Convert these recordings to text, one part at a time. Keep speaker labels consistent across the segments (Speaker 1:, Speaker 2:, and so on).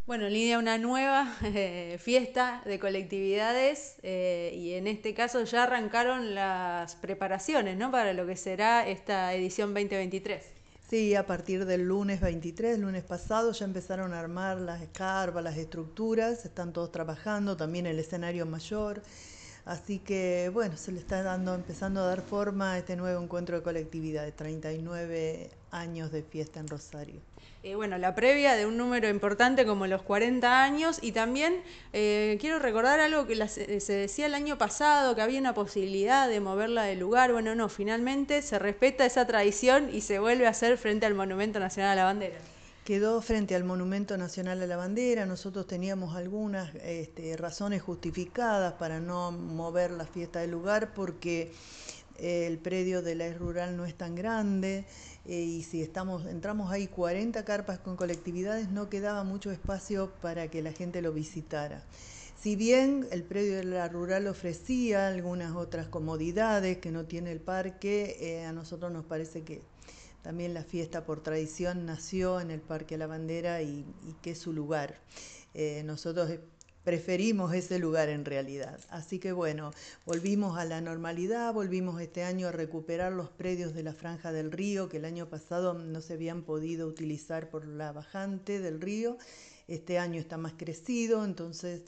Speaker 1: Bueno, Lidia, una nueva fiesta de colectividades y en este caso ya arrancaron las preparaciones, ¿no? Para lo que será esta edición 2023.
Speaker 2: Sí, a partir del lunes 23, lunes pasado, ya empezaron a armar las escarpas, las estructuras, están todos trabajando, también el escenario mayor. Así que bueno, se le está empezando a dar forma a este nuevo encuentro de colectividad de 39 años de fiesta en Rosario.
Speaker 1: Bueno, la previa de un número importante como los 40 años y también quiero recordar algo que se decía el año pasado, que había una posibilidad de moverla de lugar. Bueno, no, finalmente se respeta esa tradición y se vuelve a hacer frente al Monumento Nacional a la Bandera.
Speaker 2: Quedó frente al Monumento Nacional a la Bandera. Nosotros teníamos algunas razones justificadas para no mover la fiesta del lugar porque el predio de la ex rural no es tan grande y si entramos ahí 40 carpas con colectividades no quedaba mucho espacio para que la gente lo visitara. Si bien el predio de la rural ofrecía algunas otras comodidades que no tiene el parque, a nosotros nos parece que también la fiesta por tradición nació en el Parque La Bandera y que es su lugar. Nosotros preferimos ese lugar en realidad. Así que bueno, volvimos a la normalidad, volvimos este año a recuperar los predios de la Franja del Río, que el año pasado no se habían podido utilizar por la bajante del río. Este año está más crecido, entonces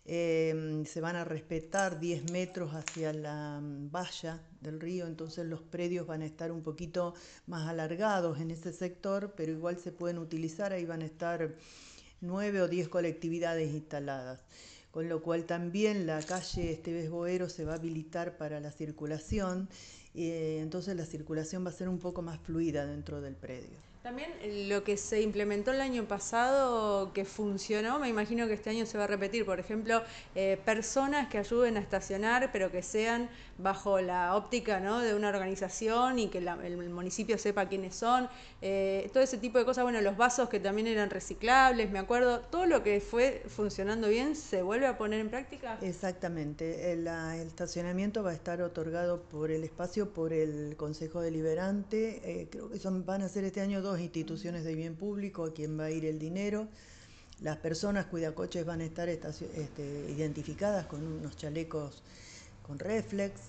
Speaker 2: se van a respetar 10 metros hacia la valla del río, entonces los predios van a estar un poquito más alargados en ese sector, pero igual se pueden utilizar, ahí van a estar 9 o 10 colectividades instaladas. Con lo cual también la calle Esteves Boero se va a habilitar para la circulación, entonces la circulación va a ser un poco más fluida dentro del predio.
Speaker 1: También lo que se implementó el año pasado que funcionó, me imagino que este año se va a repetir. Por ejemplo, personas que ayuden a estacionar, pero que sean bajo la óptica, ¿no? De una organización y que el municipio sepa quiénes son. Todo ese tipo de cosas. Bueno, los vasos que también eran reciclables, me acuerdo. Todo lo que fue funcionando bien se vuelve a poner en práctica.
Speaker 2: Exactamente, el estacionamiento va a estar otorgado por el espacio, por el Consejo Deliberante. Creo que van a ser este año dos instituciones de bien público a quien va a ir el dinero. Las personas cuidacoches van a estar identificadas con unos chalecos con reflex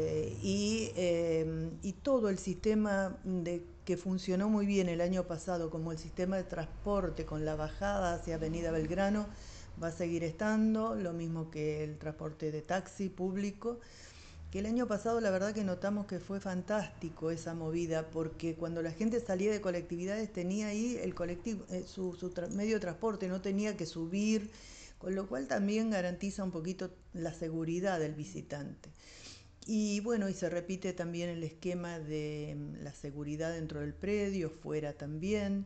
Speaker 2: y todo el sistema que funcionó muy bien el año pasado, como el sistema de transporte con la bajada hacia Avenida Belgrano, va a seguir estando, lo mismo que el transporte de taxi público, que el año pasado la verdad que notamos que fue fantástico esa movida, porque cuando la gente salía de colectividades tenía ahí el colectivo, medio de transporte, no tenía que subir, con lo cual también garantiza un poquito la seguridad del visitante. Y bueno, y se repite también el esquema de la seguridad dentro del predio, fuera también.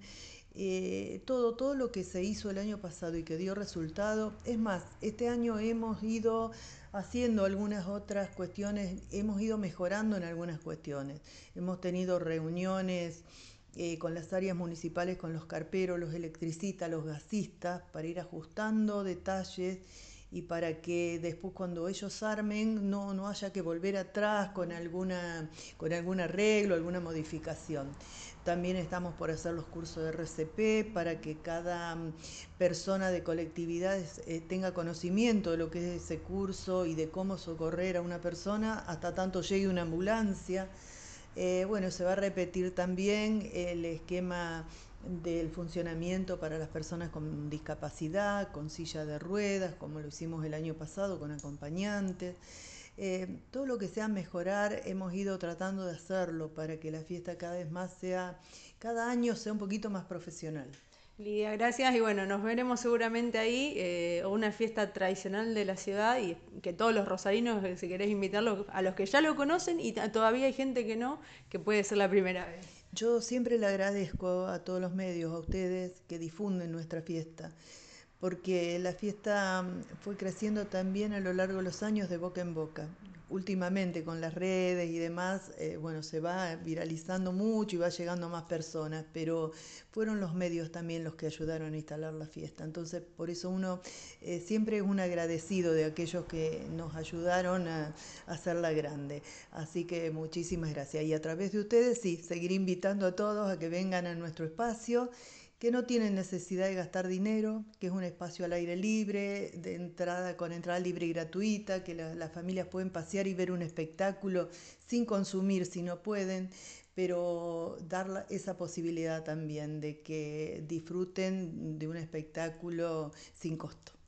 Speaker 2: Todo lo que se hizo el año pasado y que dio resultado. Es más, este año hemos ido haciendo algunas otras cuestiones, hemos ido mejorando en algunas cuestiones. Hemos tenido reuniones con las áreas municipales, con los carperos, los electricistas, los gasistas, para ir ajustando detalles y para que después cuando ellos armen no haya que volver atrás con algún arreglo, alguna modificación. También estamos por hacer los cursos de RCP para que cada persona de colectividades tenga conocimiento de lo que es ese curso y de cómo socorrer a una persona hasta tanto llegue una ambulancia. Bueno, se va a repetir también el esquema del funcionamiento para las personas con discapacidad, con silla de ruedas, como lo hicimos el año pasado con acompañantes. Todo lo que sea mejorar hemos ido tratando de hacerlo para que la fiesta cada vez más cada año sea un poquito más profesional.
Speaker 1: Lidia, gracias y bueno, nos veremos seguramente ahí, una fiesta tradicional de la ciudad y que todos los rosarinos, si querés invitarlos, a los que ya lo conocen y todavía hay gente que no, que puede ser la primera vez.
Speaker 2: Yo siempre le agradezco a todos los medios, a ustedes que difunden nuestra fiesta, porque la fiesta fue creciendo también a lo largo de los años de boca en boca. Últimamente con las redes y demás, bueno, se va viralizando mucho y va llegando a más personas, pero fueron los medios también los que ayudaron a instalar la fiesta. Entonces, por eso uno siempre es un agradecido de aquellos que nos ayudaron a hacerla grande. Así que muchísimas gracias. Y a través de ustedes, sí, seguiré invitando a todos a que vengan a nuestro espacio que no tienen necesidad de gastar dinero, que es un espacio al aire libre, de entrada con entrada libre y gratuita, que las familias pueden pasear y ver un espectáculo sin consumir si no pueden, pero dar esa posibilidad también de que disfruten de un espectáculo sin costo.